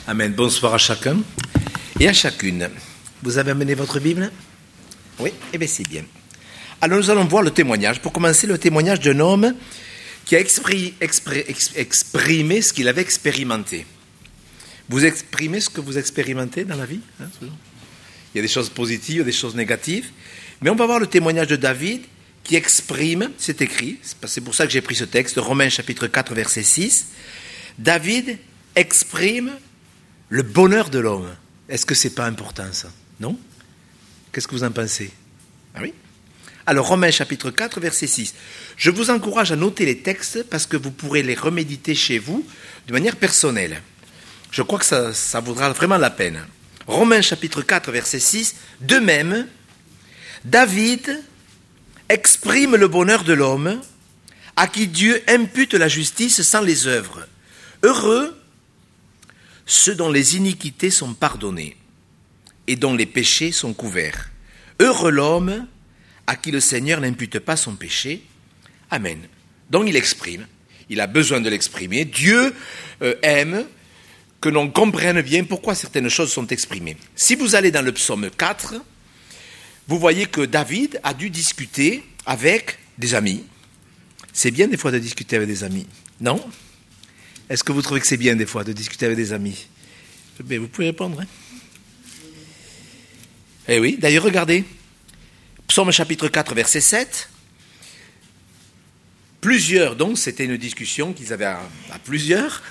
Amen. Bonsoir à chacun et à chacune. Vous avez amené votre Bible? Oui? Eh bien, c'est bien. Alors, nous allons voir le témoignage. Pour commencer, le témoignage d'un homme qui a exprimé ce qu'il avait expérimenté. Vous exprimez ce que vous expérimentez dans la vie, hein, il y a des choses positives, des choses négatives. Mais on va voir le témoignage de David qui exprime, c'est écrit, c'est pour ça que j'ai pris ce texte, Romains chapitre 4, verset 6. David exprime le bonheur de l'homme. Est-ce que c'est pas important ça? Non? Qu'est-ce que vous en pensez? Ah oui? Alors, Romains chapitre 4, verset 6. Je vous encourage à noter les textes parce que vous pourrez les reméditer chez vous de manière personnelle. Je crois que ça vaudra vraiment la peine. Romains chapitre 4, verset 6. De même, David exprime le bonheur de l'homme à qui Dieu impute la justice sans les œuvres. Heureux ceux dont les iniquités sont pardonnées et dont les péchés sont couverts. Heureux l'homme à qui le Seigneur n'impute pas son péché. Amen. Donc il exprime, il a besoin de l'exprimer. Dieu aime que l'on comprenne bien pourquoi certaines choses sont exprimées. Si vous allez dans le psaume 4, vous voyez que David a dû discuter avec des amis. C'est bien des fois de discuter avec des amis, non? Est-ce que vous trouvez que c'est bien des fois de discuter avec des amis? Bien, vous pouvez répondre. Hein? Eh oui, d'ailleurs, regardez. Psaume chapitre 4, verset 7. Plusieurs, donc, c'était une discussion qu'ils avaient à plusieurs.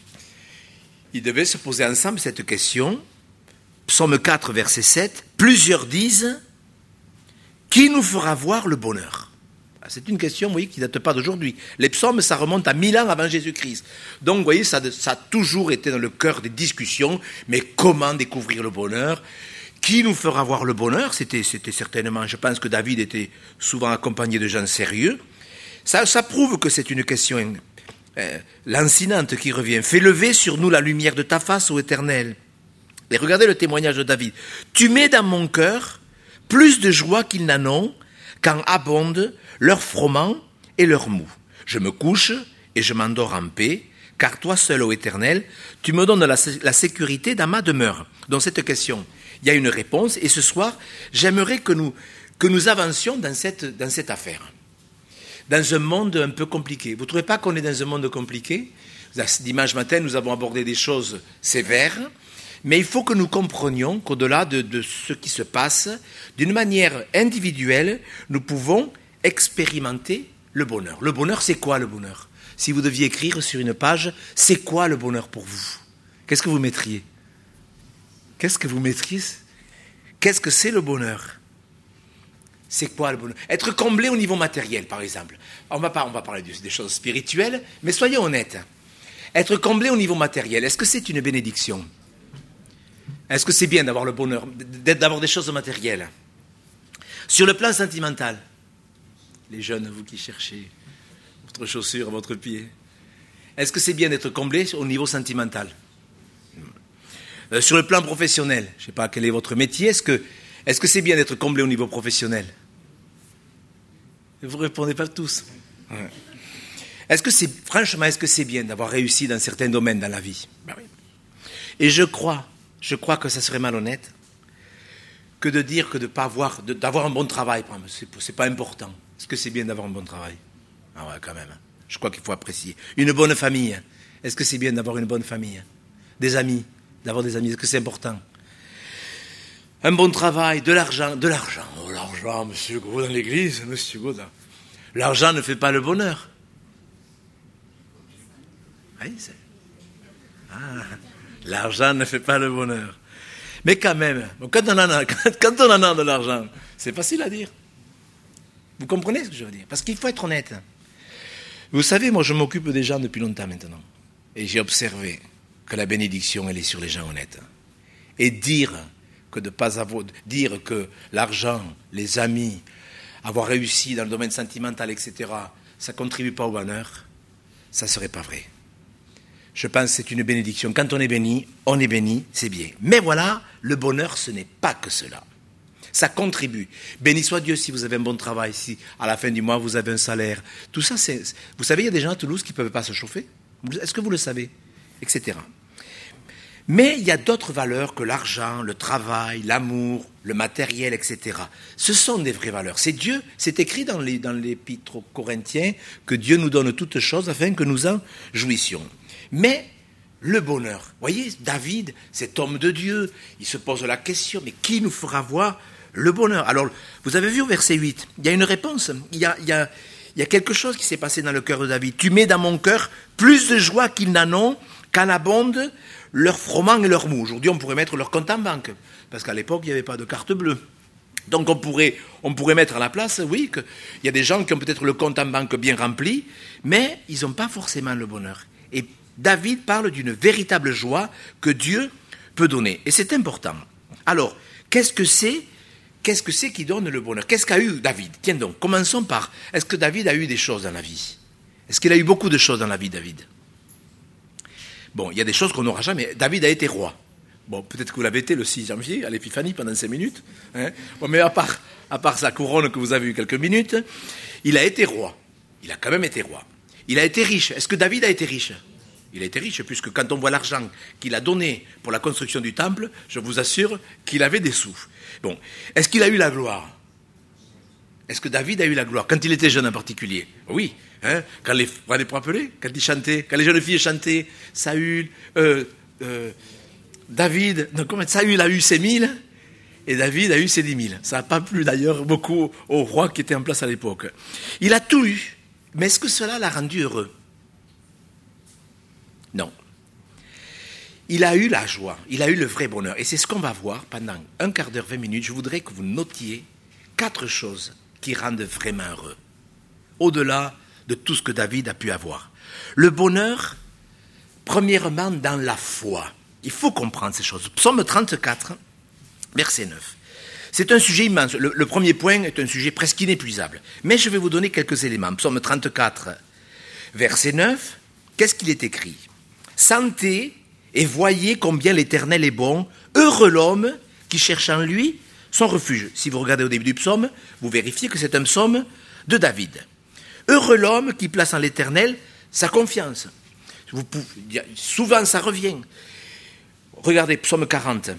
Ils devaient se poser ensemble cette question. Psaume 4, verset 7. Plusieurs disent, qui nous fera voir le bonheur? C'est une question, vous voyez, qui ne date pas d'aujourd'hui. Les psaumes, ça remonte à 1000 ans avant Jésus-Christ. Donc, vous voyez, ça a toujours été dans le cœur des discussions. Mais comment découvrir le bonheur? Qui nous fera voir le bonheur? C'était certainement, je pense que David était souvent accompagné de gens sérieux. Ça prouve que c'est une question lancinante qui revient. Fais lever sur nous la lumière de ta face, ô Éternel. Et regardez le témoignage de David. Tu mets dans mon cœur plus de joie qu'ils n'en ont quand abondent leur froment et leur mou. Je me couche et je m'endors en paix, car toi seul, ô Éternel, tu me donnes la sécurité dans ma demeure. Dans cette question, il y a une réponse, et ce soir, j'aimerais que nous avancions dans cette affaire. Dans un monde un peu compliqué. Vous ne trouvez pas qu'on est dans un monde compliqué? Dimanche matin, nous avons abordé des choses sévères, mais il faut que nous comprenions qu'au-delà de ce qui se passe, d'une manière individuelle, nous pouvons expérimenter le bonheur. Le bonheur, c'est quoi le bonheur? Si vous deviez écrire sur une page, c'est quoi le bonheur pour vous? Qu'est-ce que vous mettriez? Qu'est-ce que vous mettriez? Qu'est-ce que c'est le bonheur? C'est quoi le bonheur? Être comblé au niveau matériel, par exemple. On va parler des choses spirituelles, mais soyons honnêtes. Être comblé au niveau matériel, est-ce que c'est une bénédiction? Est-ce que c'est bien d'avoir le bonheur, d'avoir des choses matérielles? Sur le plan sentimental, les jeunes, vous qui cherchez votre chaussure à votre pied, est-ce que c'est bien d'être comblé au niveau sentimental? Sur le plan professionnel, je ne sais pas quel est votre métier, est-ce que c'est bien d'être comblé au niveau professionnel? Vous ne répondez pas tous. Ouais. Est-ce que c'est bien d'avoir réussi dans certains domaines dans la vie? Ben oui. Et je crois que ça serait malhonnête que de dire que d'avoir un bon travail, c'est pas important. Est-ce que c'est bien d'avoir un bon travail? Ah ouais, quand même. Je crois qu'il faut apprécier. Une bonne famille. Est-ce que c'est bien d'avoir une bonne famille? Des amis. D'avoir des amis, est-ce que c'est important? Un bon travail, de l'argent. Oh, l'argent, monsieur Gros dans l'église, monsieur Gros. L'argent ne fait pas le bonheur. Oui, l'argent ne fait pas le bonheur. Mais quand même, quand on en a de l'argent, c'est facile à dire. Vous comprenez ce que je veux dire? Parce qu'il faut être honnête. Vous savez, moi je m'occupe des gens depuis longtemps maintenant. Et j'ai observé que la bénédiction, elle est sur les gens honnêtes. Et dire que l'argent, les amis, avoir réussi dans le domaine sentimental, etc., ça ne contribue pas au bonheur, ça ne serait pas vrai. Je pense que c'est une bénédiction. Quand on est béni, c'est bien. Mais voilà, le bonheur, ce n'est pas que cela. Ça contribue. Béni soit Dieu si vous avez un bon travail, si à la fin du mois vous avez un salaire. Tout ça, Vous savez, il y a des gens à Toulouse qui ne peuvent pas se chauffer. Est-ce que vous le savez? Etc. Mais il y a d'autres valeurs que l'argent, le travail, l'amour, le matériel, etc. Ce sont des vraies valeurs. C'est Dieu, c'est écrit dans l'Épître aux Corinthiens que Dieu nous donne toutes choses afin que nous en jouissions. Mais le bonheur, voyez, David, cet homme de Dieu, il se pose la question, mais qui nous fera voir le bonheur? Alors, vous avez vu au verset 8, il y a une réponse, il y a quelque chose qui s'est passé dans le cœur de David. Tu mets dans mon cœur plus de joie qu'ils n'en ont, qu'en abondent leur froment et leur mou. Aujourd'hui, on pourrait mettre leur compte en banque, parce qu'à l'époque, il n'y avait pas de carte bleue. Donc on pourrait mettre à la place, oui, qu'il y a des gens qui ont peut-être le compte en banque bien rempli, mais ils n'ont pas forcément le bonheur. Et David parle d'une véritable joie que Dieu peut donner. Et c'est important. Alors, qu'est-ce que c'est qui donne le bonheur? Qu'est-ce qu'a eu David? Tiens donc, commençons par, est-ce que David a eu des choses dans la vie? Est-ce qu'il a eu beaucoup de choses dans la vie, David? Bon, il y a des choses qu'on n'aura jamais. David a été roi. Bon, peut-être que vous l'avez été le 6 janvier, à l'Épiphanie, pendant 5 minutes. Hein. Bon, mais à part sa couronne que vous avez eu quelques minutes, il a été roi. Il a quand même été roi. Il a été riche. Est-ce que David a été riche? Il a été riche, puisque quand on voit l'argent qu'il a donné pour la construction du temple, je vous assure qu'il avait des sous. Bon, est-ce qu'il a eu la gloire? Est-ce que David a eu la gloire? Quand il était jeune en particulier? Oui. Hein, quand vous allez vous rappeler? Quand il chantait, quand les jeunes filles chantaient, Saül, David, Saül a eu ses 1000 et David a eu ses 10 000. Ça n'a pas plu d'ailleurs beaucoup au roi qui était en place à l'époque. Il a tout eu, mais est-ce que cela l'a rendu heureux? Non. Il a eu la joie, il a eu le vrai bonheur. Et c'est ce qu'on va voir pendant un quart d'heure, 20 minutes. Je voudrais que vous notiez 4 choses qui rendent vraiment heureux, au-delà de tout ce que David a pu avoir. Le bonheur, premièrement, dans la foi. Il faut comprendre ces choses. Psaume 34, verset 9. C'est un sujet immense. Le premier point est un sujet presque inépuisable. Mais je vais vous donner quelques éléments. Psaume 34, verset 9. Qu'est-ce qu'il est écrit? Sentez et voyez combien l'Éternel est bon. Heureux l'homme qui cherche en lui son refuge. Si vous regardez au début du psaume, vous vérifiez que c'est un psaume de David. Heureux l'homme qui place en l'Éternel sa confiance. Souvent ça revient. Regardez, psaume 40.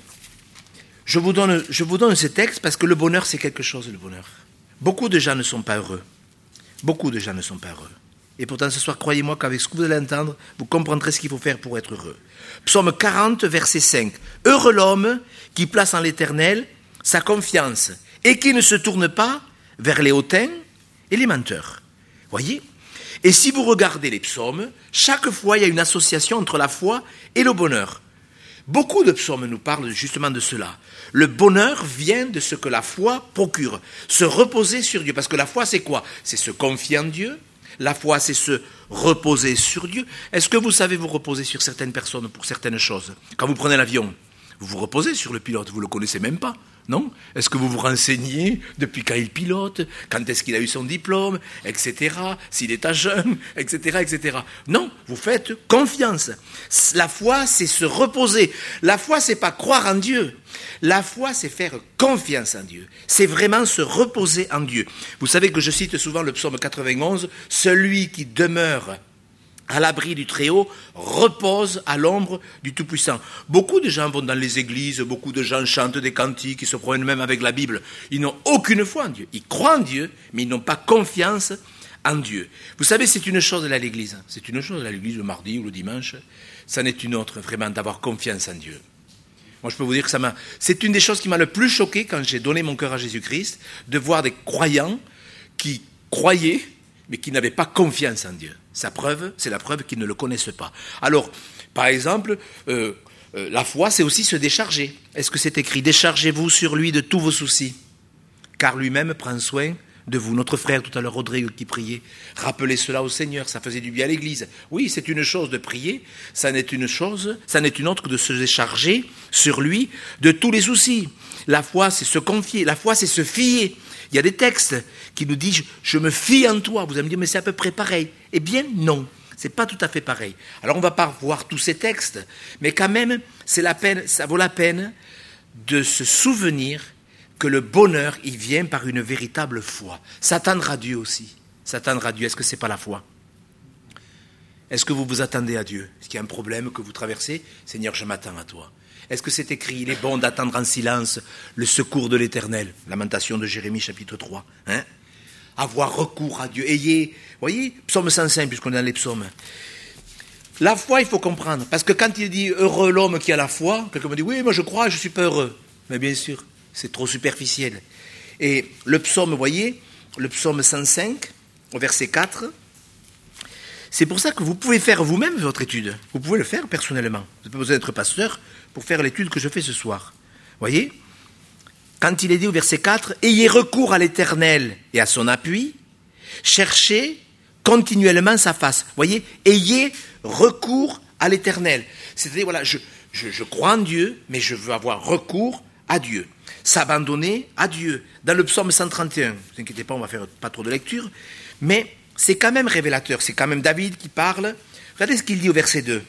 Je vous donne ce texte parce que le bonheur, c'est quelque chose, le bonheur. Beaucoup de gens ne sont pas heureux. Beaucoup de gens ne sont pas heureux. Et pourtant, ce soir, croyez-moi qu'avec ce que vous allez entendre, vous comprendrez ce qu'il faut faire pour être heureux. Psaume 40, verset 5. Heureux l'homme qui place en l'Éternel sa confiance et qui ne se tourne pas vers les hautains et les menteurs. Voyez? Et si vous regardez les psaumes, chaque fois, il y a une association entre la foi et le bonheur. Beaucoup de psaumes nous parlent justement de cela. Le bonheur vient de ce que la foi procure. Se reposer sur Dieu. Parce que la foi, c'est quoi? C'est se confier en Dieu. La foi, c'est se reposer sur Dieu. Est-ce que vous savez vous reposer sur certaines personnes pour certaines choses? Quand vous prenez l'avion, vous vous reposez sur le pilote, vous ne le connaissez même pas, non? Est-ce que vous vous renseignez depuis quand il pilote, quand est-ce qu'il a eu son diplôme, etc., s'il est à jeune, etc., etc. Non, vous faites confiance. La foi, c'est se reposer. La foi, c'est pas croire en Dieu. La foi, c'est faire confiance en Dieu. C'est vraiment se reposer en Dieu. Vous savez que je cite souvent le psaume 91, « Celui qui demeure à l'abri du Très-Haut repose à l'ombre du Tout-Puissant ». Beaucoup de gens vont dans les églises, beaucoup de gens chantent des cantiques, ils se promènent même avec la Bible. Ils n'ont aucune foi en Dieu. Ils croient en Dieu, mais ils n'ont pas confiance en Dieu. Vous savez, c'est une chose d'aller à l'église. C'est une chose d'aller à l'église le mardi ou le dimanche. Ça n'est une autre, vraiment, d'avoir confiance en Dieu. Moi, je peux vous dire que c'est une des choses qui m'a le plus choqué quand j'ai donné mon cœur à Jésus-Christ, de voir des croyants qui croyaient, mais qui n'avaient pas confiance en Dieu. C'est la preuve qu'ils ne le connaissent pas. Alors, par exemple, la foi, c'est aussi se décharger. Est-ce que c'est écrit « Déchargez-vous sur lui de tous vos soucis, car lui-même prend soin de vous ». Notre frère, tout à l'heure, Rodrigue, qui priait, rappelez cela au Seigneur, ça faisait du bien à l'Église. Oui, c'est une chose de prier, ça n'est une autre que de se décharger sur lui de tous les soucis. La foi, c'est se confier, la foi, c'est se fier. Il y a des textes qui nous disent « Je me fie en toi ». Vous allez me dire « Mais c'est à peu près pareil ». Eh bien, non, c'est pas tout à fait pareil. Alors, on ne va pas voir tous ces textes, mais quand même, ça vaut la peine de se souvenir que le bonheur, il vient par une véritable foi. S'attendre à Dieu aussi. S'attendre à Dieu, est-ce que ce n'est pas la foi? Est-ce que vous vous attendez à Dieu? Est-ce qu'il y a un problème que vous traversez? Seigneur, je m'attends à toi. Est-ce que c'est écrit, il est bon d'attendre en silence le secours de l'Éternel? Lamentation de Jérémie, chapitre 3. Avoir recours à Dieu. Ayez, voyez, psaume 105, puisqu'on est dans les psaumes. La foi, il faut comprendre. Parce que quand il dit heureux l'homme qui a la foi, quelqu'un me dit, oui, moi je crois, je ne suis pas heureux. Mais bien sûr, c'est trop superficiel. Et le psaume, vous voyez, le psaume 105, au verset 4, c'est pour ça que vous pouvez faire vous-même votre étude. Vous pouvez le faire personnellement. Vous n'avez pas besoin d'être pasteur pour faire l'étude que je fais ce soir. Voyez, quand il est dit au verset 4, « Ayez recours à l'Éternel et à son appui, cherchez continuellement sa face. » Voyez, ayez recours à l'Éternel. C'est-à-dire, voilà, je crois en Dieu, mais je veux avoir recours à Dieu. S'abandonner à Dieu. Dans le psaume 131, ne vous inquiétez pas, on va faire pas trop de lecture, mais c'est quand même révélateur, c'est quand même David qui parle. Regardez ce qu'il dit au verset 2.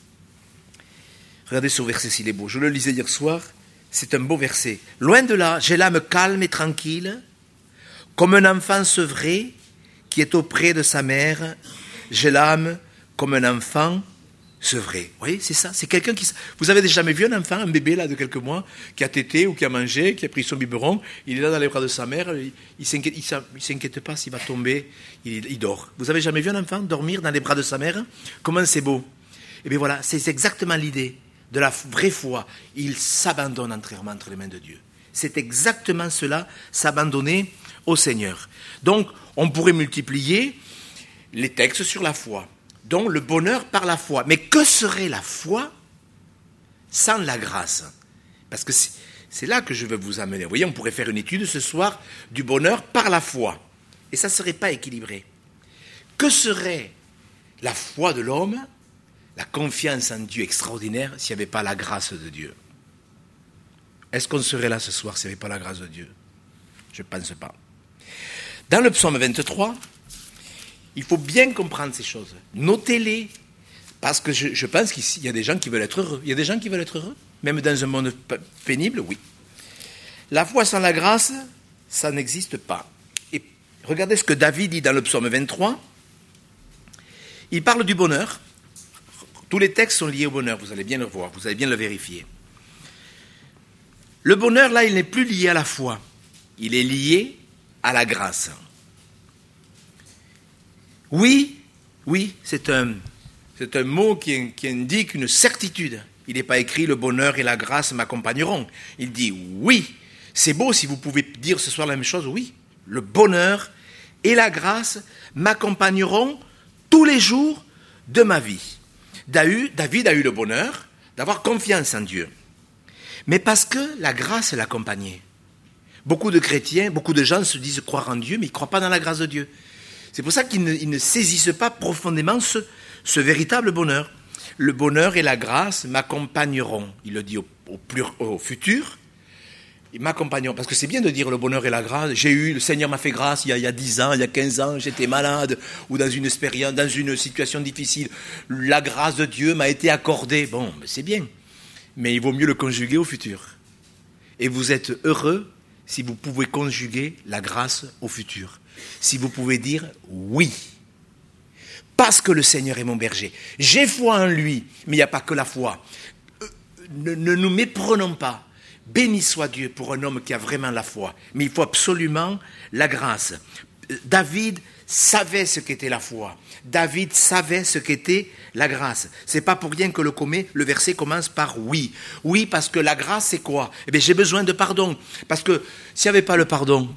Regardez ce verset s'il est beau. Je le lisais hier soir, c'est un beau verset. Loin de là, j'ai l'âme calme et tranquille, comme un enfant sevré qui est auprès de sa mère. J'ai l'âme comme un enfant sevré. Vous voyez, c'est ça. C'est quelqu'un qui... Vous avez jamais vu un enfant, un bébé là de quelques mois, qui a tété ou qui a mangé, qui a pris son biberon, il est là dans les bras de sa mère, il s'inquiète pas s'il va tomber, il dort. Vous avez jamais vu un enfant dormir dans les bras de sa mère? Comment c'est beau. Et bien voilà, c'est exactement l'idée de la vraie foi. Il s'abandonne entièrement entre les mains de Dieu. C'est exactement cela, s'abandonner au Seigneur. Donc, on pourrait multiplier les textes sur la foi. Donc le bonheur par la foi. Mais que serait la foi sans la grâce? Parce que c'est là que je veux vous amener. Vous voyez, on pourrait faire une étude ce soir du bonheur par la foi. Et ça ne serait pas équilibré. Que serait la foi de l'homme, la confiance en Dieu extraordinaire, s'il n'y avait pas la grâce de Dieu? Est-ce qu'on serait là ce soir s'il n'y avait pas la grâce de Dieu? Je ne pense pas. Dans le psaume 23, il faut bien comprendre ces choses. Notez-les. Parce que je pense qu'il y a des gens qui veulent être heureux. Il y a des gens qui veulent être heureux. Même dans un monde pénible, oui. La foi sans la grâce, ça n'existe pas. Et regardez ce que David dit dans le psaume 23. Il parle du bonheur. Tous les textes sont liés au bonheur. Vous allez bien le voir. Vous allez bien le vérifier. Le bonheur, là, il n'est plus lié à la foi. Il est lié à la grâce. Oui, c'est un mot qui indique une certitude. Il n'est pas écrit « le bonheur et la grâce m'accompagneront ». Il dit « oui ». C'est beau si vous pouvez dire ce soir la même chose. Oui, le bonheur et la grâce m'accompagneront tous les jours de ma vie. David a eu le bonheur d'avoir confiance en Dieu. Mais parce que la grâce l'accompagnait. Beaucoup de chrétiens, beaucoup de gens se disent croire en Dieu, mais ils ne croient pas dans la grâce de Dieu. C'est pour ça qu'ils ne saisissent pas profondément ce véritable bonheur. Le bonheur et la grâce m'accompagneront. Il le dit au futur. Ils m'accompagneront. Parce que c'est bien de dire le bonheur et la grâce. Le Seigneur m'a fait grâce il y a 10 ans, il y a 15 ans, j'étais malade, ou dans une expérience, dans une situation difficile. La grâce de Dieu m'a été accordée. Bon, c'est bien. Mais il vaut mieux le conjuguer au futur. Et vous êtes heureux si vous pouvez conjuguer la grâce au futur. Si vous pouvez dire oui, parce que le Seigneur est mon berger. J'ai foi en lui, mais il n'y a pas que la foi. Ne nous méprenons pas. Béni soit Dieu pour un homme qui a vraiment la foi. Mais il faut absolument la grâce. David savait ce qu'était la foi. David savait ce qu'était la grâce. C'est pas pour rien que le verset commence par oui. Oui, parce que la grâce, c'est quoi? Eh bien, j'ai besoin de pardon. Parce que s'il n'y avait pas le pardon,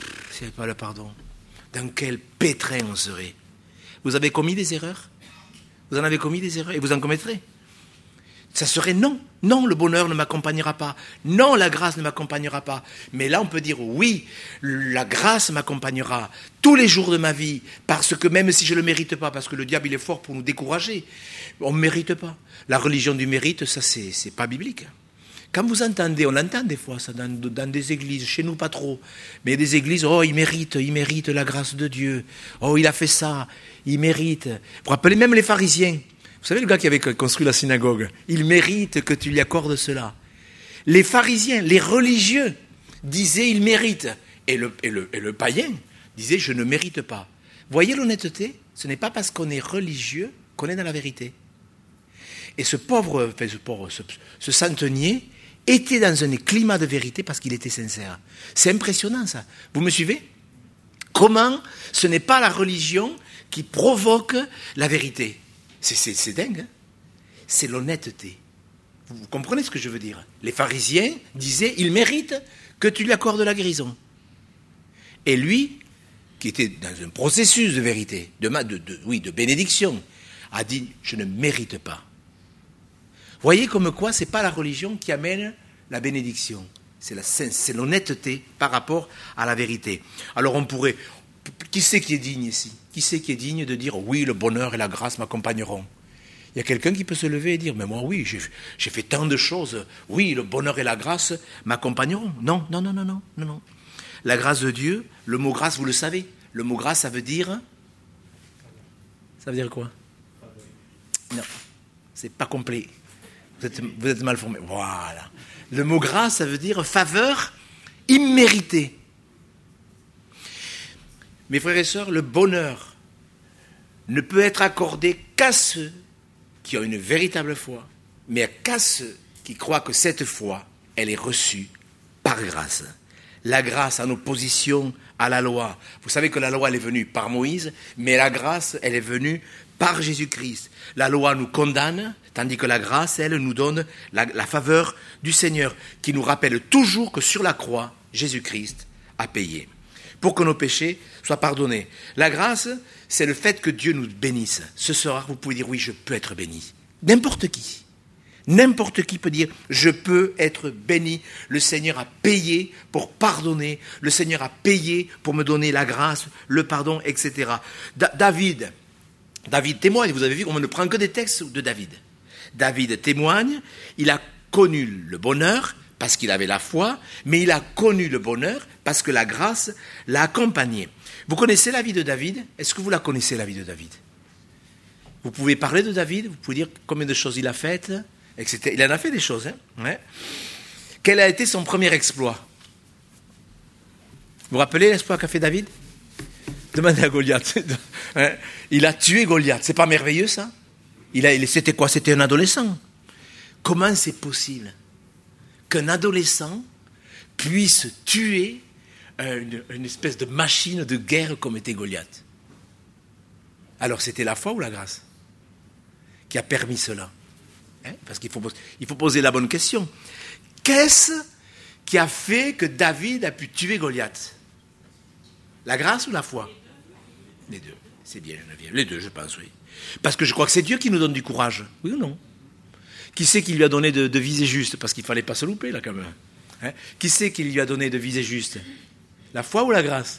dans quel pétrin on serait? Vous avez commis des erreurs? Vous en avez commis des erreurs et vous en commettrez? Ça serait non. Non, le bonheur ne m'accompagnera pas. Non, la grâce ne m'accompagnera pas. Mais là, on peut dire oui, la grâce m'accompagnera tous les jours de ma vie, parce que même si je ne le mérite pas, parce que le diable il est fort pour nous décourager, on ne mérite pas. La religion du mérite, ça c'est pas biblique. Quand vous entendez, on l'entend des fois ça dans des églises, chez nous pas trop, mais des églises, oh il mérite la grâce de Dieu, oh il a fait ça, il mérite. Vous rappelez même les pharisiens. Vous savez, le gars qui avait construit la synagogue, il mérite que tu lui accordes cela. Les pharisiens, les religieux, disaient il mérite. Et le païen disait je ne mérite pas. Voyez l'honnêteté? Ce n'est pas parce qu'on est religieux qu'on prenait dans la vérité. Et ce centenier était dans un climat de vérité parce qu'il était sincère. C'est impressionnant ça. Vous me suivez? Comment ce n'est pas la religion qui provoque la vérité? C'est dingue, hein? C'est l'honnêteté. Vous comprenez ce que je veux dire? Les pharisiens disaient, il mérite que tu lui accordes la guérison. Et lui, qui était dans un processus de vérité, de bénédiction, a dit, je ne mérite pas. Voyez comme quoi, ce n'est pas la religion qui amène la bénédiction. C'est l'honnêteté par rapport à la vérité. Alors on pourrait... Qui c'est qui est digne ici? Qui c'est qui est digne de dire, oui, le bonheur et la grâce m'accompagneront? Il y a quelqu'un qui peut se lever et dire, mais moi, oui, j'ai fait tant de choses. Oui, le bonheur et la grâce m'accompagneront. Non. La grâce de Dieu, le mot grâce, vous le savez. Le mot grâce, ça veut dire... Ça veut dire quoi? Non, c'est pas complet. Vous êtes mal formé. Voilà. Le mot grâce, ça veut dire faveur imméritée. Mes frères et sœurs, le bonheur ne peut être accordé qu'à ceux qui ont une véritable foi, mais qu'à ceux qui croient que cette foi, elle est reçue par grâce. La grâce en opposition à la loi. Vous savez que la loi, elle est venue par Moïse, mais la grâce, elle est venue par Jésus-Christ. La loi nous condamne, tandis que la grâce, elle, nous donne la faveur du Seigneur, qui nous rappelle toujours que sur la croix, Jésus-Christ a payé, pour que nos péchés soient pardonnés. La grâce, c'est le fait que Dieu nous bénisse. Ce soir, vous pouvez dire, oui, je peux être béni. N'importe qui. N'importe qui peut dire, je peux être béni. Le Seigneur a payé pour pardonner. Le Seigneur a payé pour me donner la grâce, le pardon, etc. David témoigne, vous avez vu, on ne prend que des textes de David. David témoigne, il a connu le bonheur parce qu'il avait la foi, mais il a connu le bonheur parce que la grâce l'a accompagné. Vous connaissez la vie de David? Est-ce que vous la connaissez, la vie de David? Vous pouvez parler de David, vous pouvez dire combien de choses il a faites, etc. Il en a fait des choses, hein? Ouais. Quel a été son premier exploit? Vous vous rappelez l'exploit qu'a fait David? Demandez à Goliath. Il a tué Goliath. C'est pas merveilleux, ça? C'était quoi? C'était un adolescent. Comment c'est possible qu'un adolescent puisse tuer une espèce de machine de guerre comme était Goliath? Alors, c'était la foi ou la grâce qui a permis cela? Parce qu'il faut poser la bonne question. Qu'est-ce qui a fait que David a pu tuer Goliath? La grâce ou la foi? Les deux. C'est bien, Geneviève. Les deux, je pense, oui. Parce que je crois que c'est Dieu qui nous donne du courage. Oui ou non? Qui c'est qui lui a donné de viser juste? Parce qu'il ne fallait pas se louper, là, quand même. Qui c'est qui lui a donné de viser juste? La foi ou la grâce?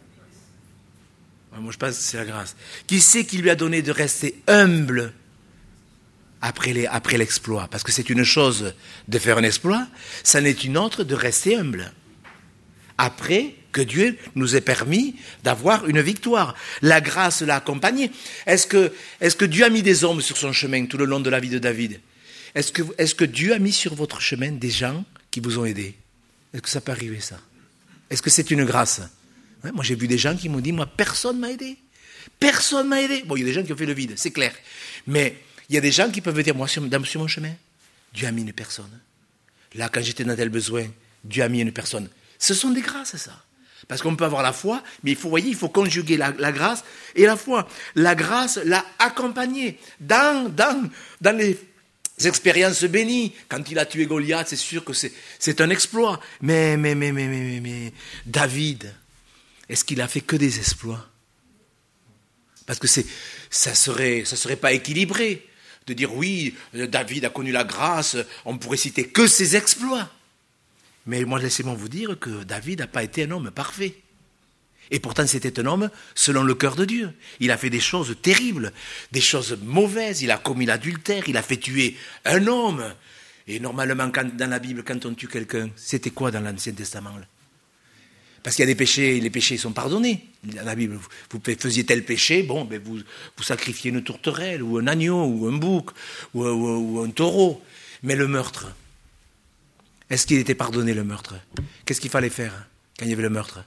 Moi, je pense que c'est la grâce. Qui c'est qui lui a donné de rester humble après l'exploit? Parce que c'est une chose de faire un exploit, ça n'est une autre de rester humble. Après que Dieu nous ait permis d'avoir une victoire. La grâce l'a accompagné. Est-ce que Dieu a mis des hommes sur son chemin tout le long de la vie de David? Est-ce que Dieu a mis sur votre chemin des gens qui vous ont aidé? Est-ce que ça peut arriver, ça? Est-ce que c'est une grâce? Moi, j'ai vu des gens qui m'ont dit, moi, personne m'a aidé. Personne m'a aidé. Bon, il y a des gens qui ont fait le vide, c'est clair. Mais il y a des gens qui peuvent dire, moi, sur mon chemin, Dieu a mis une personne. Là, quand j'étais dans tel besoin, Dieu a mis une personne. Ce sont des grâces, ça. Parce qu'on peut avoir la foi, mais il faut conjuguer la grâce et la foi. La grâce l'a accompagné dans les expériences bénies. Quand il a tué Goliath, c'est sûr que c'est un exploit. Mais David, est-ce qu'il a fait que des exploits? Parce que ça serait pas équilibré de dire oui, David a connu la grâce, on pourrait citer que ses exploits. Mais moi, laissez-moi vous dire que David n'a pas été un homme parfait. Et pourtant, c'était un homme selon le cœur de Dieu. Il a fait des choses terribles, des choses mauvaises. Il a commis l'adultère, il a fait tuer un homme. Et normalement, dans la Bible, quand on tue quelqu'un, c'était quoi dans l'Ancien Testament là? Parce qu'il y a des péchés, les péchés sont pardonnés. Dans la Bible, vous faisiez tel péché, vous sacrifiez une tourterelle, ou un agneau, ou un bouc, ou un taureau. Mais le meurtre, est-ce qu'il était pardonné, le meurtre? Qu'est-ce qu'il fallait faire quand il y avait le meurtre?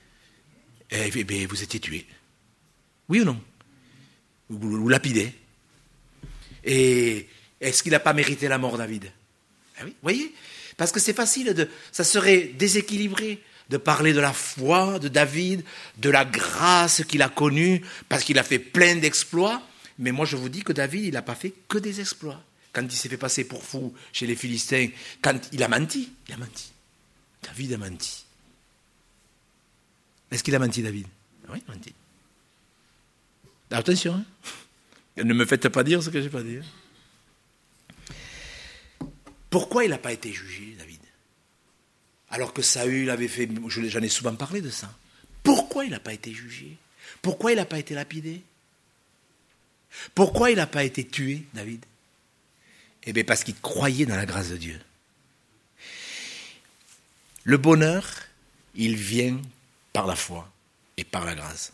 Vous étiez tué. Oui ou non? Ou lapidé. Et est-ce qu'il n'a pas mérité la mort, David? Ah oui, vous voyez? Parce que c'est facile, ça serait déséquilibré de parler de la foi de David, de la grâce qu'il a connue, parce qu'il a fait plein d'exploits. Mais moi, je vous dis que David, il n'a pas fait que des exploits. Quand il s'est fait passer pour fou chez les Philistins, quand il a menti. David a menti. Est-ce qu'il a menti, David? Oui, il a menti. Attention, hein. Ne me faites pas dire ce que je n'ai pas dit. Pourquoi il n'a pas été jugé, David? Alors que Saül avait fait, j'en ai souvent parlé de ça. Pourquoi il n'a pas été jugé? Pourquoi il n'a pas été lapidé? Pourquoi il n'a pas été tué, David? Eh bien, parce qu'il croyait dans la grâce de Dieu. Le bonheur, il vient par la foi et par la grâce.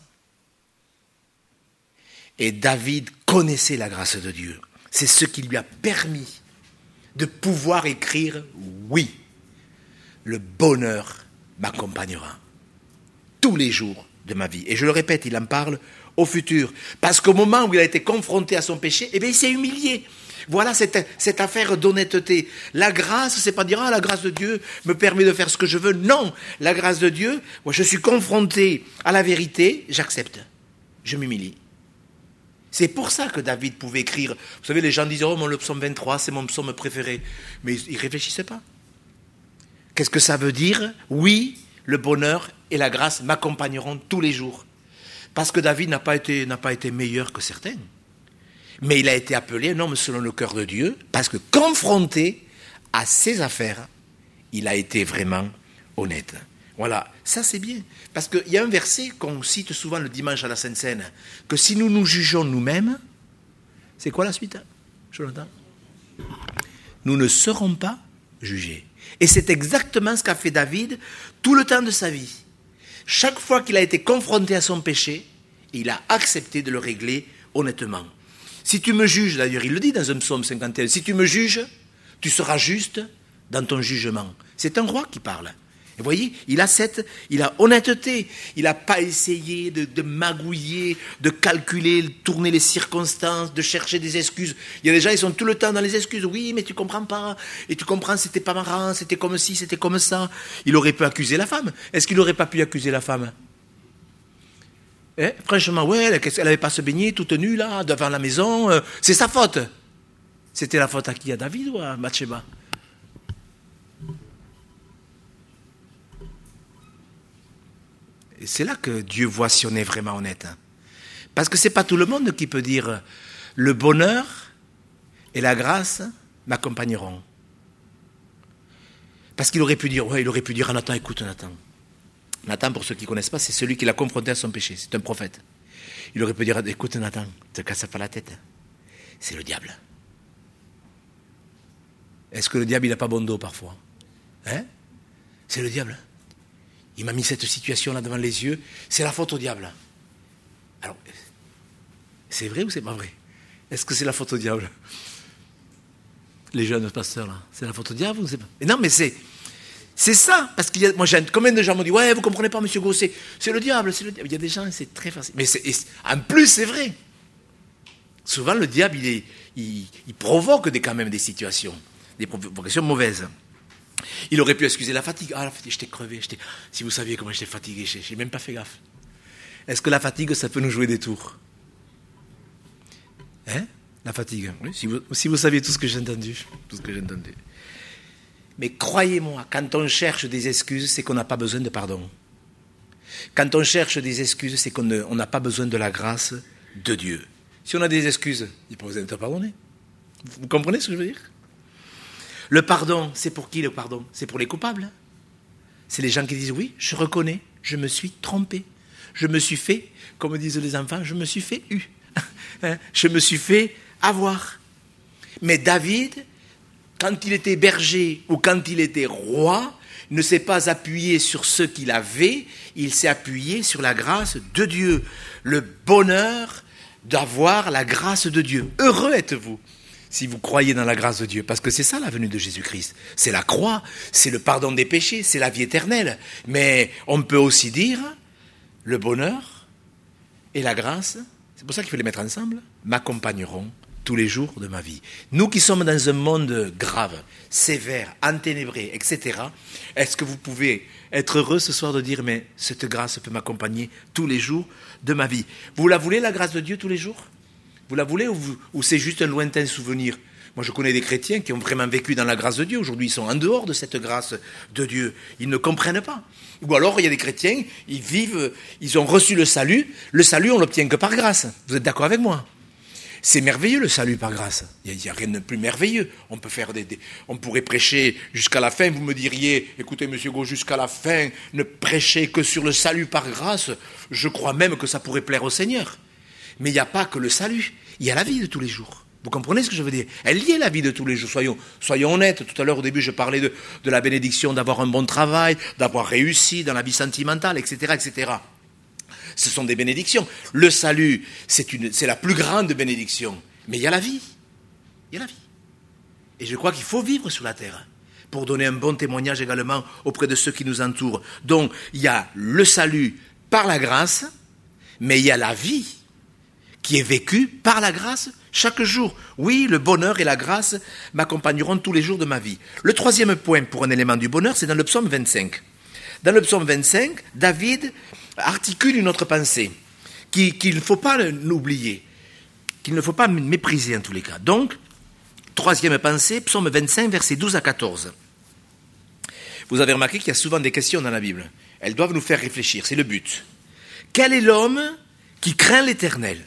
Et David connaissait la grâce de Dieu. C'est ce qui lui a permis de pouvoir écrire « Oui, le bonheur m'accompagnera tous les jours de ma vie. » Et je le répète, il en parle au futur. Parce qu'au moment où il a été confronté à son péché, eh bien, il s'est humilié. Voilà cette affaire d'honnêteté. La grâce, c'est pas dire « Ah, la grâce de Dieu me permet de faire ce que je veux. » Non, la grâce de Dieu, moi je suis confronté à la vérité, j'accepte. Je m'humilie. C'est pour ça que David pouvait écrire. Vous savez, les gens disent « Oh, le psaume 23, c'est mon psaume préféré. » Mais ils ne réfléchissaient pas. Qu'est-ce que ça veut dire? Oui, le bonheur et la grâce m'accompagneront tous les jours. Parce que David n'a pas été meilleur que certains. Mais il a été appelé un homme selon le cœur de Dieu, parce que confronté à ses affaires, il a été vraiment honnête. Voilà, ça c'est bien. Parce qu'il y a un verset qu'on cite souvent le dimanche à la Sainte Seine, que si nous nous jugeons nous-mêmes, c'est quoi la suite, Jonathan? Nous ne serons pas jugés. Et c'est exactement ce qu'a fait David tout le temps de sa vie. Chaque fois qu'il a été confronté à son péché, il a accepté de le régler honnêtement. Si tu me juges, d'ailleurs il le dit dans un psaume 51, si tu me juges, tu seras juste dans ton jugement. C'est un roi qui parle. Et vous voyez, il a honnêteté. Il n'a pas essayé de magouiller, de calculer, tourner les circonstances, de chercher des excuses. Il y a des gens, ils sont tout le temps dans les excuses. Oui, mais tu comprends pas. Et tu comprends, c'était pas marrant, c'était comme ci, c'était comme ça. Il aurait pu accuser la femme. Est-ce qu'il n'aurait pas pu accuser la femme? Franchement, ouais, elle n'avait pas se baigner toute nue là, devant la maison. C'est sa faute. C'était la faute à qui? À David ou à Bathsheba? Et c'est là que Dieu voit si on est vraiment honnête. Parce que ce n'est pas tout le monde qui peut dire « le bonheur et la grâce m'accompagneront ». Parce qu'il aurait pu dire, à Nathan, écoute Nathan. Nathan, pour ceux qui ne connaissent pas, c'est celui qui l'a confronté à son péché. C'est un prophète. Il aurait pu dire, écoute Nathan, ne te casse pas la tête. C'est le diable. Est-ce que le diable, il n'a pas bon dos parfois? C'est le diable. Il m'a mis cette situation-là devant les yeux, c'est la faute au diable. Alors, c'est vrai ou c'est pas vrai? Est-ce que c'est la faute au diable? Les jeunes pasteurs, là, c'est la faute au diable ou c'est pas? Non, mais c'est ça, parce qu'il y a, moi, combien de gens m'ont dit, ouais, vous comprenez pas, monsieur Gosset, c'est le diable, c'est le diable. Il y a des gens, c'est très facile. Mais en plus, c'est vrai. Souvent, le diable, il provoque quand même des situations, des provocations mauvaises. Il aurait pu excuser la fatigue. Ah, la fatigue, j'étais crevé. Si vous saviez comment j'étais fatigué, je n'ai même pas fait gaffe. Est-ce que la fatigue, ça peut nous jouer des tours? La fatigue. Oui, si vous saviez tout ce que j'ai entendu. Mais croyez-moi, quand on cherche des excuses, c'est qu'on n'a pas besoin de pardon. Quand on cherche des excuses, c'est qu'on n'a pas besoin de la grâce de Dieu. Si on a des excuses, il n'y a pas besoin de te pardonner. Vous comprenez ce que je veux dire? Le pardon, c'est pour qui le pardon? C'est pour les coupables. C'est les gens qui disent, oui, je reconnais, je me suis trompé. Je me suis fait, comme disent les enfants, je me suis fait eu. Je me suis fait avoir. Mais David, quand il était berger ou quand il était roi, ne s'est pas appuyé sur ce qu'il avait, il s'est appuyé sur la grâce de Dieu. Le bonheur d'avoir la grâce de Dieu. Heureux êtes-vous si vous croyez dans la grâce de Dieu, parce que c'est ça la venue de Jésus-Christ. C'est la croix, c'est le pardon des péchés, c'est la vie éternelle. Mais on peut aussi dire, le bonheur et la grâce, c'est pour ça qu'il faut les mettre ensemble, m'accompagneront tous les jours de ma vie. Nous qui sommes dans un monde grave, sévère, enténébré, etc., est-ce que vous pouvez être heureux ce soir de dire, mais cette grâce peut m'accompagner tous les jours de ma vie? Vous la voulez, la grâce de Dieu, tous les jours? Vous la voulez ou c'est juste un lointain souvenir? Moi, je connais des chrétiens qui ont vraiment vécu dans la grâce de Dieu. Aujourd'hui, ils sont en dehors de cette grâce de Dieu. Ils ne comprennent pas. Ou alors, il y a des chrétiens, ils ont reçu le salut. Le salut, on l'obtient que par grâce. Vous êtes d'accord avec moi? C'est merveilleux le salut par grâce. Il n'y a rien de plus merveilleux. On peut faire on pourrait prêcher jusqu'à la fin. Vous me diriez, écoutez, monsieur Gau, jusqu'à la fin, ne prêchez que sur le salut par grâce. Je crois même que ça pourrait plaire au Seigneur. Mais il n'y a pas que le salut. Il y a la vie de tous les jours. Vous comprenez ce que je veux dire? Elle y est, la vie de tous les jours. Soyons honnêtes. Tout à l'heure, au début, je parlais de la bénédiction d'avoir un bon travail, d'avoir réussi dans la vie sentimentale, etc., etc. Ce sont des bénédictions. Le salut, c'est la plus grande bénédiction. Mais il y a la vie. Il y a la vie. Et je crois qu'il faut vivre sur la terre pour donner un bon témoignage également auprès de ceux qui nous entourent. Donc, il y a le salut par la grâce, mais il y a la vie qui est vécue par la grâce chaque jour. Oui, le bonheur et la grâce m'accompagneront tous les jours de ma vie. Le troisième point pour un élément du bonheur, c'est dans le psaume 25. Dans le psaume 25, David articule une autre pensée qu'il ne faut pas l'oublier, qu'il ne faut pas mépriser en tous les cas. Donc, troisième pensée, psaume 25, versets 12 à 14. Vous avez remarqué qu'il y a souvent des questions dans la Bible. Elles doivent nous faire réfléchir, c'est le but. Quel est l'homme qui craint l'Éternel?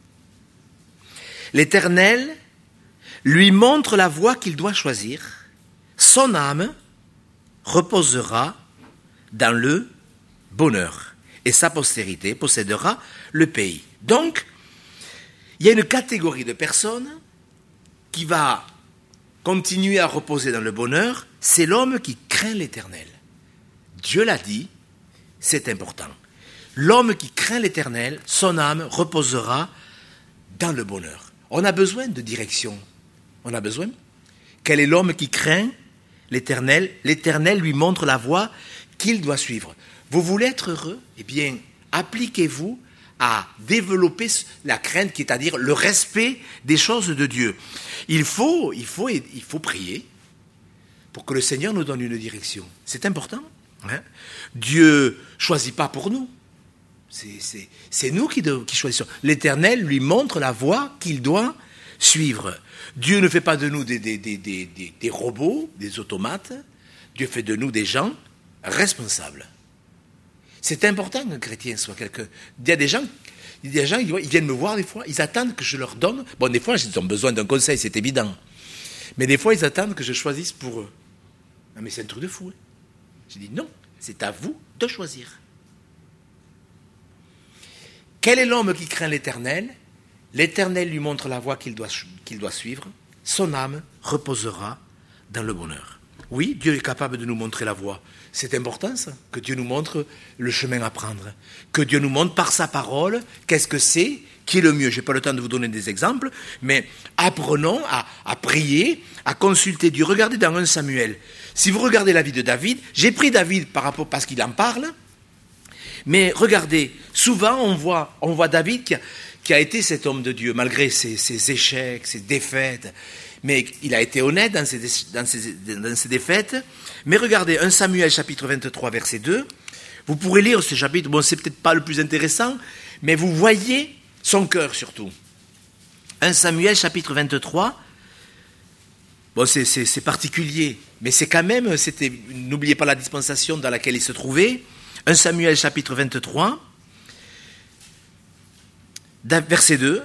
L'Éternel lui montre la voie qu'il doit choisir. Son âme reposera dans le bonheur et sa postérité possédera le pays. Donc, il y a une catégorie de personnes qui va continuer à reposer dans le bonheur, c'est l'homme qui craint l'Éternel. Dieu l'a dit, c'est important. L'homme qui craint l'Éternel, son âme reposera dans le bonheur. On a besoin de direction. On a besoin. Quel est l'homme qui craint l'Éternel? L'Éternel lui montre la voie qu'il doit suivre. Vous voulez être heureux? Eh bien, appliquez-vous à développer la crainte, qui est à dire le respect des choses de Dieu. Il faut prier pour que le Seigneur nous donne une direction. C'est important. Hein? Dieu ne choisit pas pour nous. C'est nous qui choisissons. L'Éternel lui montre la voie qu'il doit suivre. Dieu ne fait pas de nous des robots, des automates. Dieu fait de nous des gens responsables. C'est important qu'un chrétien soit quelqu'un. Il y a des gens, ils viennent me voir des fois, ils attendent que je leur donne. Bon, des fois, ils ont besoin d'un conseil, c'est évident. Mais des fois, ils attendent que je choisisse pour eux. Ah, mais c'est un truc de fou. Hein. J'ai dit non, c'est à vous de choisir. Quel est l'homme qui craint l'Éternel? L'Éternel lui montre la voie qu'il doit suivre. Son âme reposera dans le bonheur. Oui, Dieu est capable de nous montrer la voie. C'est important ça, que Dieu nous montre le chemin à prendre. Que Dieu nous montre par sa parole qu'est-ce que c'est qui est le mieux. Je n'ai pas le temps de vous donner des exemples, mais apprenons à prier, à consulter Dieu. Regardez dans 1 Samuel. Si vous regardez la vie de David, j'ai pris David parce qu'il en parle. Mais regardez, souvent on voit David qui a été cet homme de Dieu, malgré ses échecs, ses défaites. Mais il a été honnête dans ses défaites. Mais regardez, 1 Samuel chapitre 23, verset 2. Vous pourrez lire ce chapitre, bon, c'est peut-être pas le plus intéressant, mais vous voyez son cœur surtout. 1 Samuel chapitre 23, bon, c'est particulier, mais c'est quand même, n'oubliez pas la dispensation dans laquelle il se trouvait. 1 Samuel chapitre 23, verset 2.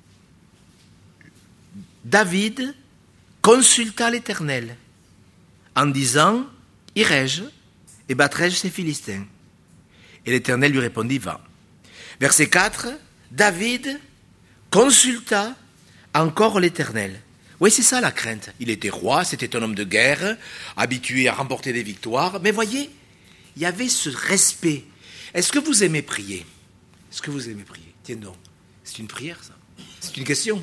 David consulta l'Éternel en disant « Irai-je et battrai-je ces Philistins ?» Et l'Éternel lui répondit « Va ». Verset 4, David consulta encore l'Éternel. Oui, c'est ça la crainte. Il était roi, c'était un homme de guerre, habitué à remporter des victoires. Mais voyez, il y avait ce respect. Est-ce que vous aimez prier? Est-ce que vous aimez prier? Tiens donc, c'est une prière ça. C'est une question.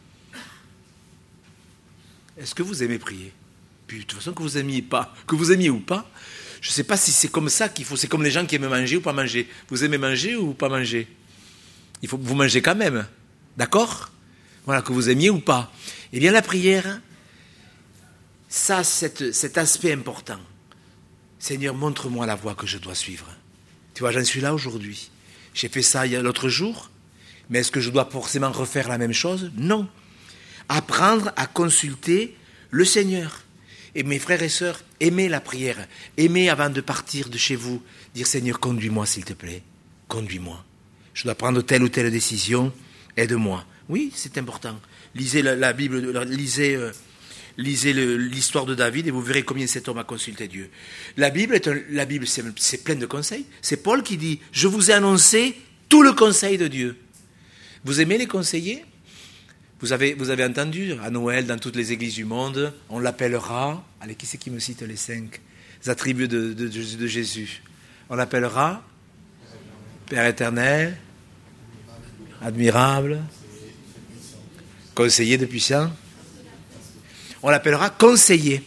Est-ce que vous aimez prier? Puis de toute façon, que vous aimiez ou pas, je ne sais pas si c'est comme ça qu'il faut. C'est comme les gens qui aiment manger ou pas manger. Vous aimez manger ou pas manger? Vous mangez quand même, d'accord? Voilà, que vous aimiez ou pas. Eh bien, la prière, ça, cet aspect important. Seigneur, montre-moi la voie que je dois suivre. Tu vois, j'en suis là aujourd'hui. J'ai fait ça l'autre jour, mais est-ce que je dois forcément refaire la même chose? Non. Apprendre à consulter le Seigneur. Et mes frères et sœurs, aimez la prière. Aimez avant de partir de chez vous, dire Seigneur, conduis-moi s'il te plaît. Conduis-moi. Je dois prendre telle ou telle décision. Aide-moi. Oui, c'est important. Lisez la Bible, lisez l'histoire de David et vous verrez combien cet homme a consulté Dieu. La Bible, c'est plein de conseils. C'est Paul qui dit, je vous ai annoncé tout le conseil de Dieu. Vous aimez les conseillers? Vous avez entendu, à Noël, dans toutes les églises du monde, on l'appellera, allez, qui c'est qui me cite les 5 attributs de Jésus? On l'appellera Père éternel, admirable, conseiller de puissant. On l'appellera conseiller.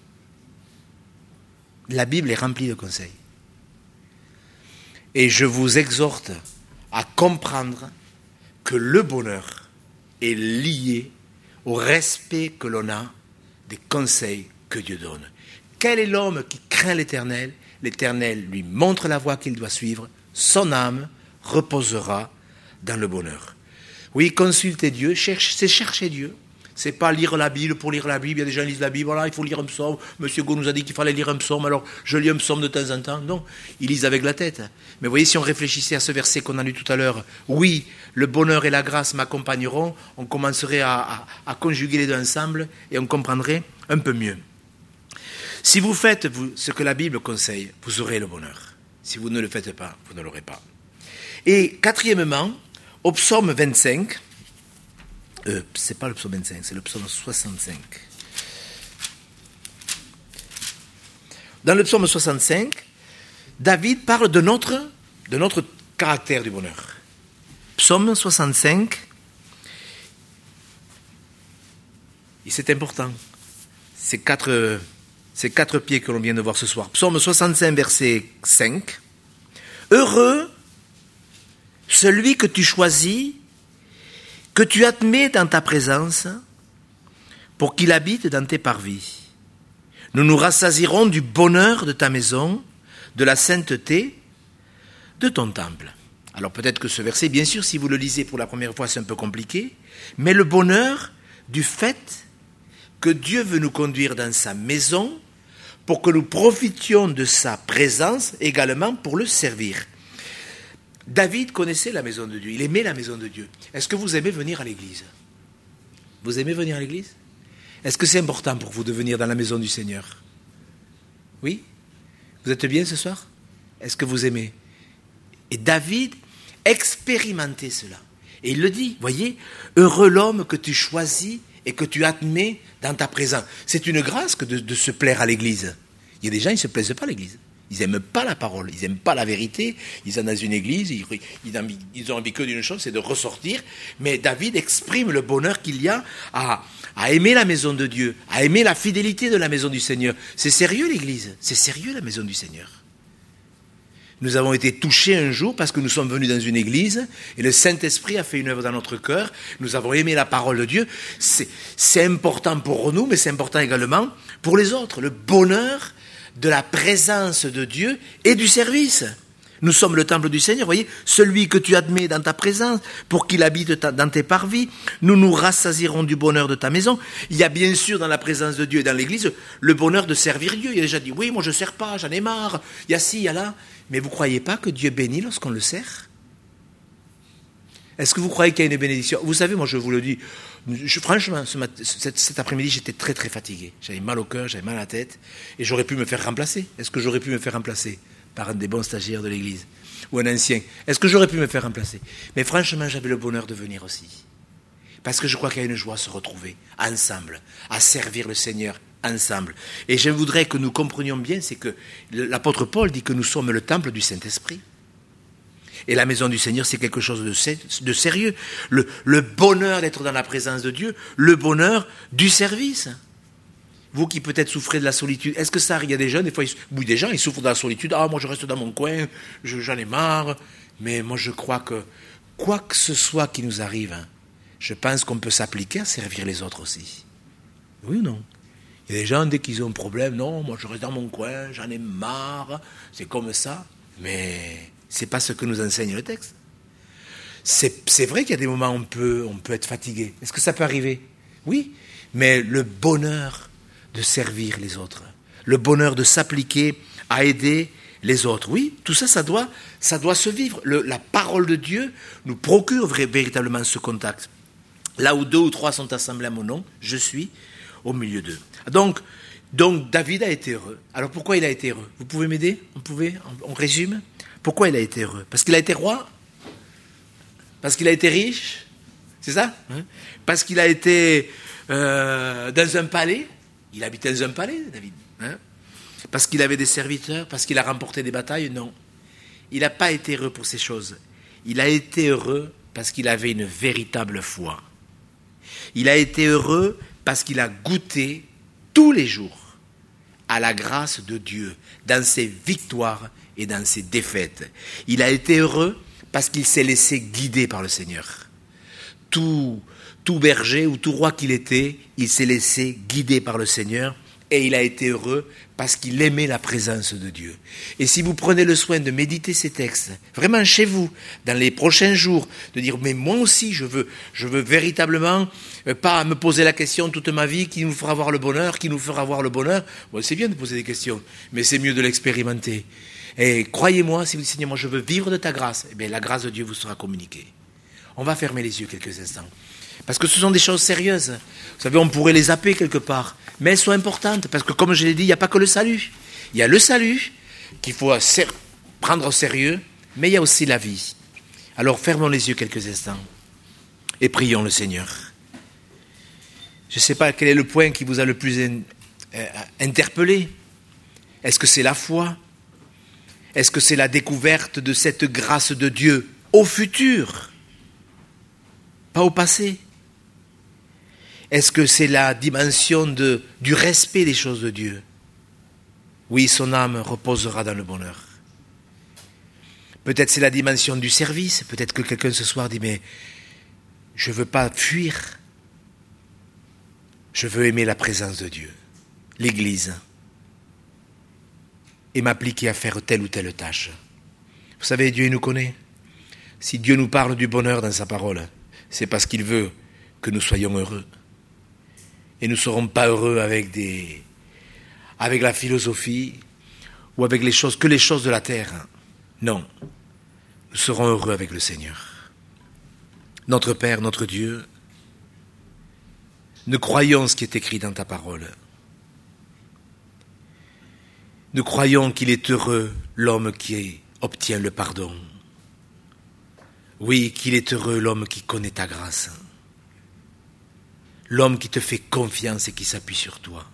La Bible est remplie de conseils. Et je vous exhorte à comprendre que le bonheur est lié au respect que l'on a des conseils que Dieu donne. Quel est l'homme qui craint l'Éternel? L'Éternel lui montre la voie qu'il doit suivre. Son âme reposera dans le bonheur. Oui, consulter Dieu, c'est chercher Dieu. C'est pas lire la Bible pour lire la Bible. Il y a des gens qui lisent la Bible, voilà, il faut lire un psaume. Monsieur Gaud nous a dit qu'il fallait lire un psaume, alors je lis un psaume de temps en temps. Non, ils lisent avec la tête. Mais voyez, si on réfléchissait à ce verset qu'on a lu tout à l'heure, oui, le bonheur et la grâce m'accompagneront, on commencerait à conjuguer les deux ensemble et on comprendrait un peu mieux. Si vous faites ce que la Bible conseille, vous aurez le bonheur. Si vous ne le faites pas, vous ne l'aurez pas. Et quatrièmement, au psaume 25, c'est pas le psaume 25, c'est le psaume 65. Dans le psaume 65, David parle de notre caractère du bonheur. Psaume 65, et c'est important. Ces quatre pieds que l'on vient de voir ce soir. Psaume 65, verset 5. Heureux celui que tu choisis, que tu admets dans ta présence, pour qu'il habite dans tes parvis. Nous nous rassasierons du bonheur de ta maison, de la sainteté de ton temple. Alors peut-être que ce verset, bien sûr, si vous le lisez pour la première fois, c'est un peu compliqué, mais le bonheur du fait que Dieu veut nous conduire dans sa maison pour que nous profitions de sa présence également pour le servir. David connaissait la maison de Dieu, il aimait la maison de Dieu. Est-ce que vous aimez venir à l'église? Vous aimez venir à l'église? Est-ce que c'est important pour vous de venir dans la maison du Seigneur? Oui? Vous êtes bien ce soir? Est-ce que vous aimez? Et David expérimentait cela. Et il le dit, voyez, heureux l'homme que tu choisis et que tu admets dans ta présence. C'est une grâce que de se plaire à l'église. Il y a des gens, ils ne se plaisent pas à l'église. Ils n'aiment pas la parole, ils n'aiment pas la vérité. Ils sont dans une église, ils ont envie que d'une chose, c'est de ressortir. Mais David exprime le bonheur qu'il y a à aimer la maison de Dieu, à aimer la fidélité de la maison du Seigneur. C'est sérieux l'église, c'est sérieux la maison du Seigneur. Nous avons été touchés un jour parce que nous sommes venus dans une église et le Saint-Esprit a fait une œuvre dans notre cœur. Nous avons aimé la parole de Dieu. C'est important pour nous, mais c'est important également pour les autres. Le bonheur de la présence de Dieu et du service. Nous sommes le temple du Seigneur, voyez, celui que tu admets dans ta présence pour qu'il habite dans tes parvis. Nous nous rassasierons du bonheur de ta maison. Il y a bien sûr dans la présence de Dieu et dans l'église le bonheur de servir Dieu. Il a déjà dit, oui, moi je ne sers pas, j'en ai marre. Il y a ci, il y a là. Mais vous ne croyez pas que Dieu bénit lorsqu'on le sert? Est-ce que vous croyez qu'il y a une bénédiction? Vous savez, moi je vous le dis, franchement, cet après-midi, j'étais très très fatigué. J'avais mal au cœur, j'avais mal à la tête, et j'aurais pu me faire remplacer. Est-ce que j'aurais pu me faire remplacer par un des bons stagiaires de l'église? Ou un ancien? Est-ce que j'aurais pu me faire remplacer? Mais franchement, j'avais le bonheur de venir aussi. Parce que je crois qu'il y a une joie à se retrouver ensemble, à servir le Seigneur ensemble. Et je voudrais que nous comprenions bien, c'est que l'apôtre Paul dit que nous sommes le temple du Saint-Esprit. Et la maison du Seigneur, c'est quelque chose de sérieux. Le bonheur d'être dans la présence de Dieu, le bonheur du service. Vous qui peut-être souffrez de la solitude, est-ce que ça arrive? Il y a des jeunes, des gens, ils souffrent de la solitude. Ah, moi je reste dans mon coin, j'en ai marre. Mais moi je crois que, quoi que ce soit qui nous arrive, je pense qu'on peut s'appliquer à servir les autres aussi. Oui ou non? Il y a des gens, dès qu'ils ont un problème, non, moi je reste dans mon coin, j'en ai marre, c'est comme ça. Mais c'est pas ce que nous enseigne le texte. C'est vrai qu'il y a des moments où on peut être fatigué. Est-ce que ça peut arriver? Oui, mais le bonheur de servir les autres, le bonheur de s'appliquer à aider les autres, oui, tout ça, ça doit se vivre. La parole de Dieu nous procure véritablement ce contact. Là où 2 ou 3 sont assemblés à mon nom, je suis au milieu d'eux. Donc David a été heureux. Alors pourquoi il a été heureux? Vous pouvez m'aider? On résume? Pourquoi il a été heureux? Parce qu'il a été roi? Parce qu'il a été riche? C'est ça? Parce qu'il a été dans un palais? Il habitait dans un palais, David. Parce qu'il avait des serviteurs? Parce qu'il a remporté des batailles? Non. Il n'a pas été heureux pour ces choses. Il a été heureux parce qu'il avait une véritable foi. Il a été heureux parce qu'il a goûté tous les jours à la grâce de Dieu, dans ses victoires et dans ses défaites. Il a été heureux parce qu'il s'est laissé guider par le Seigneur. Tout berger ou tout roi qu'il était, il s'est laissé guider par le Seigneur et il a été heureux parce qu'il aimait la présence de Dieu. Et si vous prenez le soin de méditer ces textes, vraiment chez vous, dans les prochains jours, de dire, mais moi aussi, je veux véritablement pas me poser la question toute ma vie, qui nous fera avoir le bonheur, qui nous fera avoir le bonheur. Bon, c'est bien de poser des questions, mais c'est mieux de l'expérimenter. Et croyez-moi, si vous dites, Seigneur, moi je veux vivre de ta grâce, eh bien la grâce de Dieu vous sera communiquée. On va fermer les yeux quelques instants. Parce que ce sont des choses sérieuses. Vous savez, on pourrait les zapper quelque part. Mais elles sont importantes. Parce que comme je l'ai dit, il n'y a pas que le salut. Il y a le salut qu'il faut prendre au sérieux. Mais il y a aussi la vie. Alors fermons les yeux quelques instants. Et prions le Seigneur. Je ne sais pas quel est le point qui vous a le plus interpellé. Est-ce que c'est la foi? Est-ce que c'est la découverte de cette grâce de Dieu au futur? Pas au passé. Est-ce que c'est la dimension du respect des choses de Dieu? Oui, son âme reposera dans le bonheur. Peut-être c'est la dimension du service. Peut-être que quelqu'un ce soir dit, mais je ne veux pas fuir. Je veux aimer la présence de Dieu, l'Église, et m'appliquer à faire telle ou telle tâche. Vous savez, Dieu il nous connaît. Si Dieu nous parle du bonheur dans sa parole, c'est parce qu'il veut que nous soyons heureux. Et nous ne serons pas heureux avec la philosophie ou avec les choses de la terre. Non, nous serons heureux avec le Seigneur. Notre Père, notre Dieu, nous croyons ce qui est écrit dans ta parole. Nous croyons qu'il est heureux l'homme qui obtient le pardon. Oui, qu'il est heureux l'homme qui connaît ta grâce. L'homme qui te fait confiance et qui s'appuie sur toi.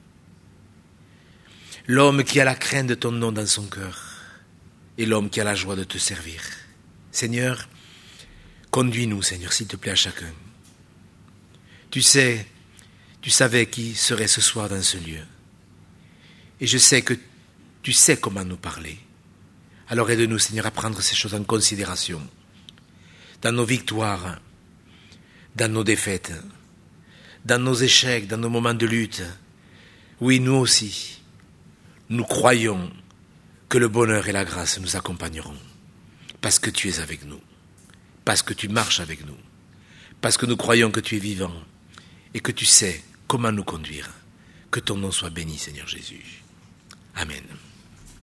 L'homme qui a la crainte de ton nom dans son cœur. Et l'homme qui a la joie de te servir. Seigneur, conduis-nous, Seigneur, s'il te plaît, à chacun. Tu savais qui serait ce soir dans ce lieu. Et je sais que tu sais comment nous parler. Alors aide-nous, Seigneur, à prendre ces choses en considération. Dans nos victoires, dans nos défaites, dans nos échecs, dans nos moments de lutte. Oui, nous aussi, nous croyons que le bonheur et la grâce nous accompagneront. Parce que tu es avec nous, parce que tu marches avec nous, parce que nous croyons que tu es vivant et que tu sais comment nous conduire. Que ton nom soit béni, Seigneur Jésus. Amen.